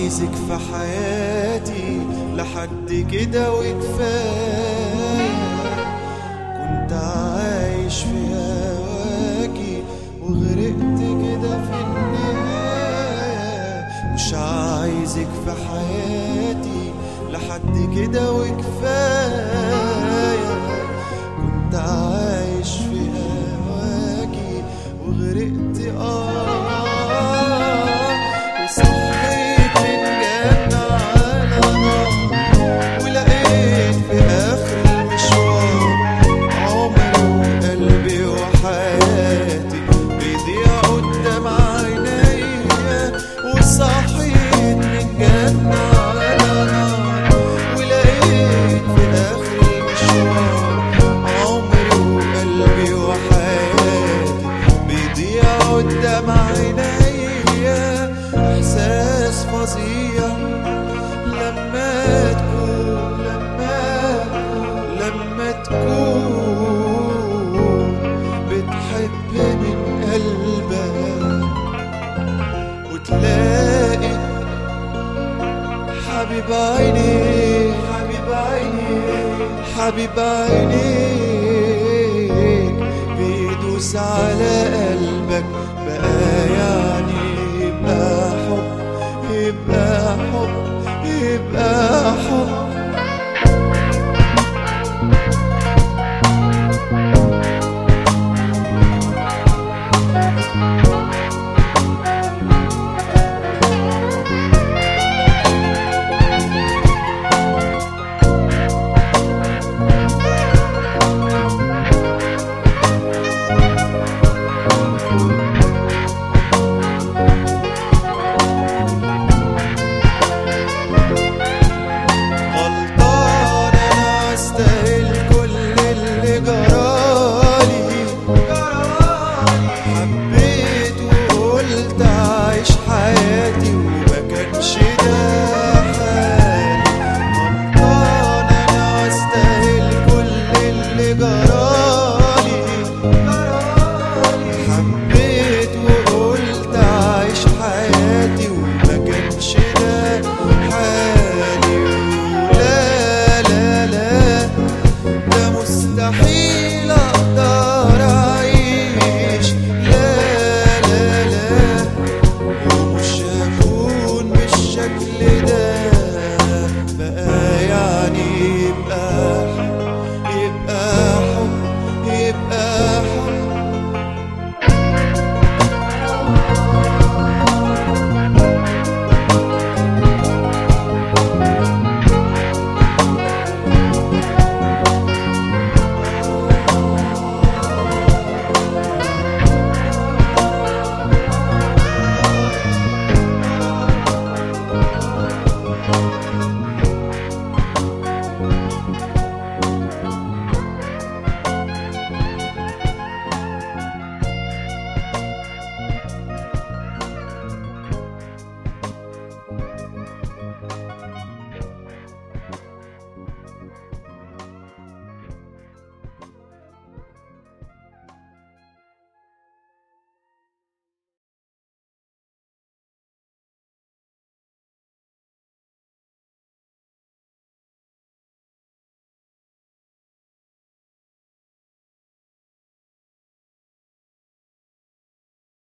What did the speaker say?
عايزك في حياتي لحد كده وكفاية. كنت عايش في هواكي وغرقت كده في النهاية. مش عايزك في حياتي لحد كده وكفاية. كنت عايش في هواكي وغرقت وصحيت من جنة على نار، ولقيت في آخر المشوار عمري وقلبي وحياتي بيضيع قدام عينيا. وصحيت من جنة على نار، ولقيت في آخر المشوار عمري وقلبي وحياتي بيضيع قدام عينيا. إحساس فظيع لما تكون بتحب من قلبك وتلاقي حبيب عينيك حبيب عينيك بيدوس على قلبك. بقى يعني يبقى حب يبقى حب.